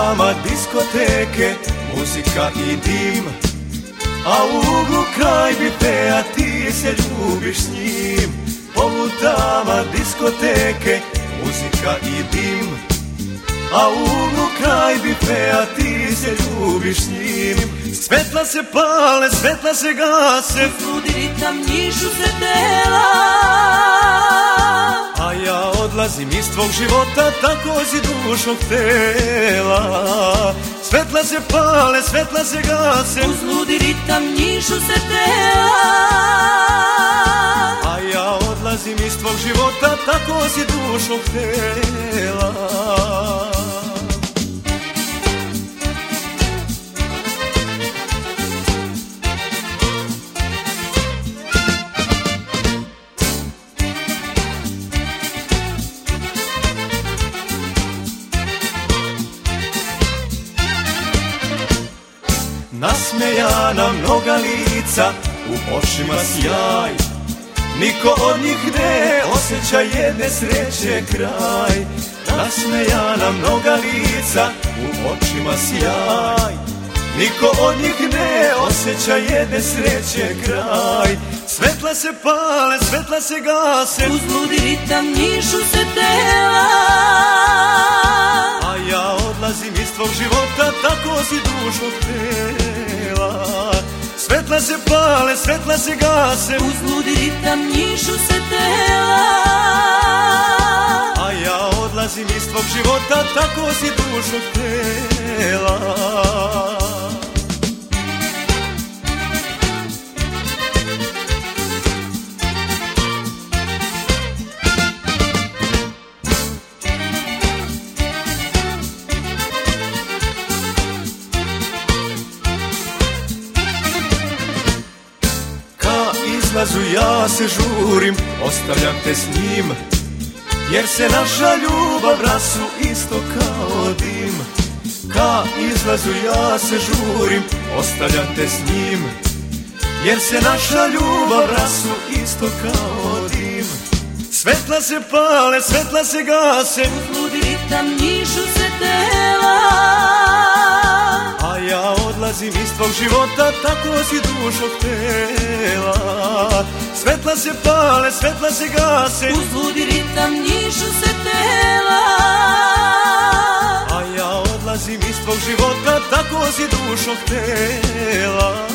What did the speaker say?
putama diskoteke, muzika i dim, a u uglu kraj bifea ti se ljubiš s njim. Po putama diskoteke, muzika i dim, a u uglu kraj bifea ti se ljubiš s njim. Svetla se pale, svetla se gase, uzludi ritam njišu se tela, a ja odlazim iz tvog života, tako si dušog tela. Svetla se pale, svetla se gase, uzludi ritam njišu se tela, a ja odlazim iz tvog života, tako si dušog tela. Nasmejana mnoga lica, u očima sjaj, niko od njih ne osjeća jedne sreće kraj. Nasmejana mnoga lica, u očima sjaj, niko od njih ne osjeća jedne sreće kraj. Svetla se pale, svetla se gase, uzludi ritam njišu se tela, a ja odlazim iz tvog života, tako si dušog tela. Svetla se pale, svetla se gase, uzludi ritam njišu se tela, a ja odlazim iz tvog života, tako si dušog tela. Izlazu ja se žurim, ostavljam te s njim, jer se naša ljubav rasu isto kao dim. Ka izlazu ja se žurim, ostavljam te s njim, jer se naša ljubav rasu isto kao dim. Svetla se pale, svetla se gase, uzludi ritam njišu se tela, a ja odlazim iz tvog života, tako si dušog tela. Svetla se pale, svetla se gase, uzludi ritam njišu se tela, a ja odlazim iz tvog života, tako si dušog tela.